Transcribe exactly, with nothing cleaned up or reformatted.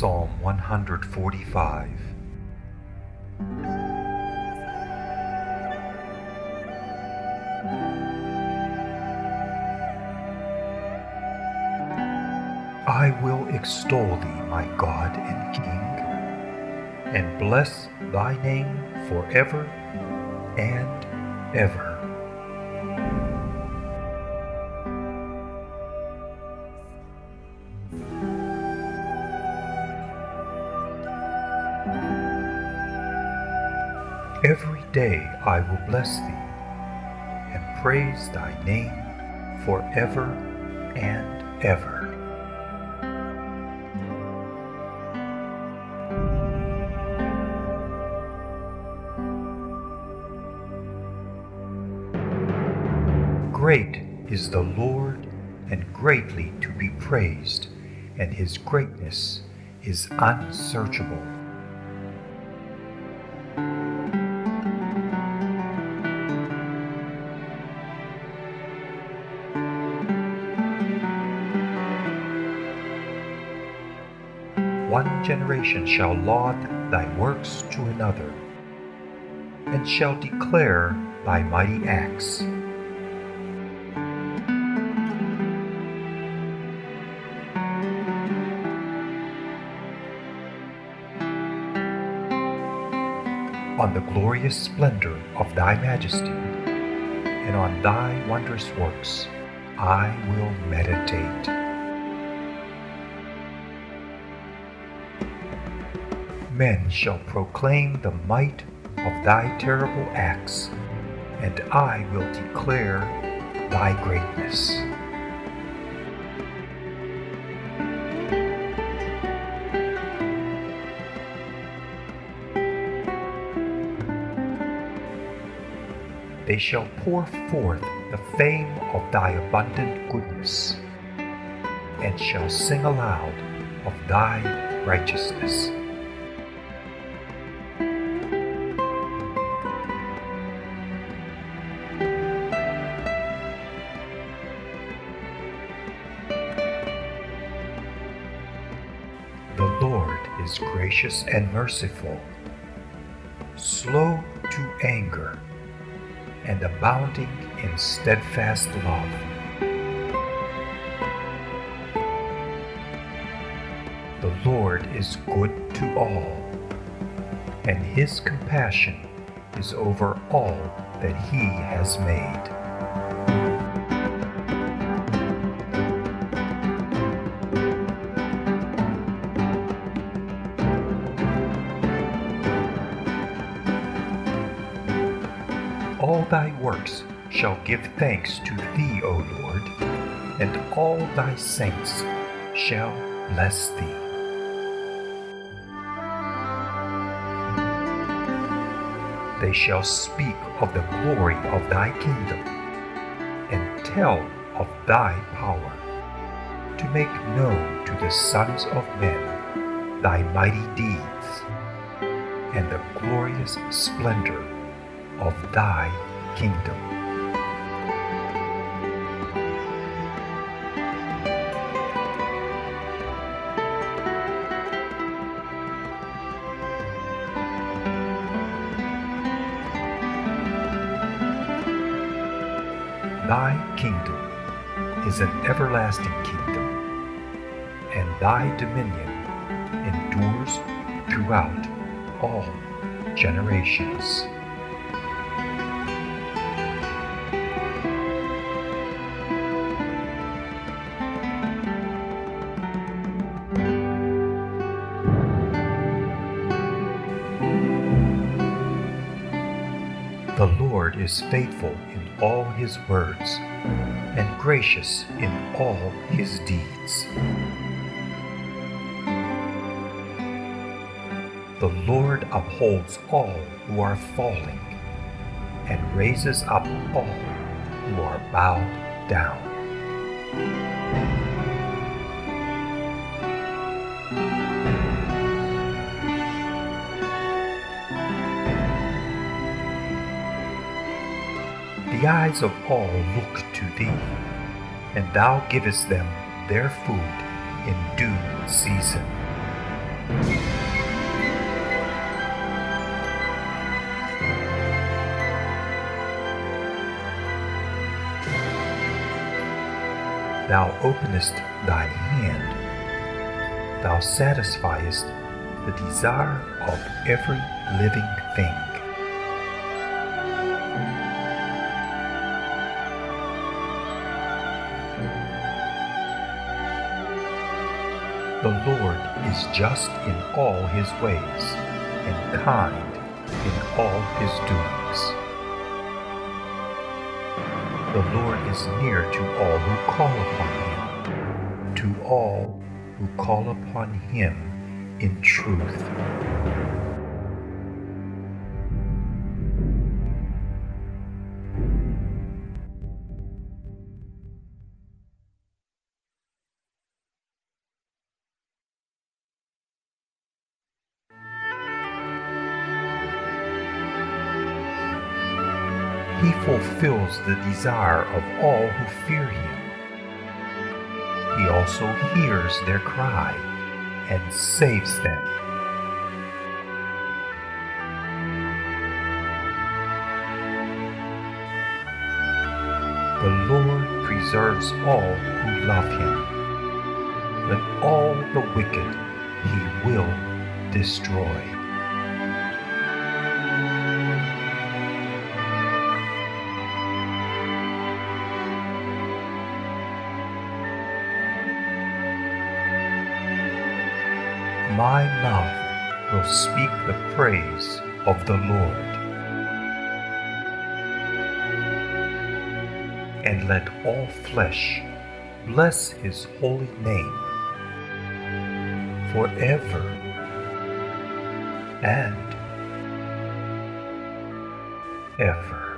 Psalm one hundred forty-five. I will extol thee, my God and King, and bless thy name forever and ever. Every day I will bless thee, and praise thy name forever and ever. Great is the Lord, and greatly to be praised, and his greatness is unsearchable. One generation shall laud thy works to another, and shall declare thy mighty acts. On the glorious splendor of thy majesty, and on thy wondrous works I will meditate. Men shall proclaim the might of thy terrible acts, and I will declare thy greatness. They shall pour forth the fame of thy abundant goodness, and shall sing aloud of thy righteousness. The Lord is gracious and merciful, slow to anger, and abounding in steadfast love. The Lord is good to all, and his compassion is over all that he has made. All thy works shall give thanks to thee, O Lord, and all thy saints shall bless thee. They shall speak of the glory of thy kingdom, and tell of thy power, to make known to the sons of men thy mighty deeds, and the glorious splendor of thy kingdom. Thy kingdom is an everlasting kingdom, and thy dominion endures throughout all generations. The Lord is faithful in all his words, and gracious in all his deeds. The Lord upholds all who are falling, and raises up all who are bowed down. The eyes of all look to thee, and thou givest them their food in due season. Thou openest thine hand, thou satisfiest the desire of every living thing. The Lord is just in all his ways, and kind in all his doings. The Lord is near to all who call upon him, to all who call upon him in truth. He fulfills the desire of all who fear him. He also hears their cry and saves them. The Lord preserves all who love him, but all the wicked he will destroy. My mouth will speak the praise of the Lord. And let all flesh bless his holy name forever and ever.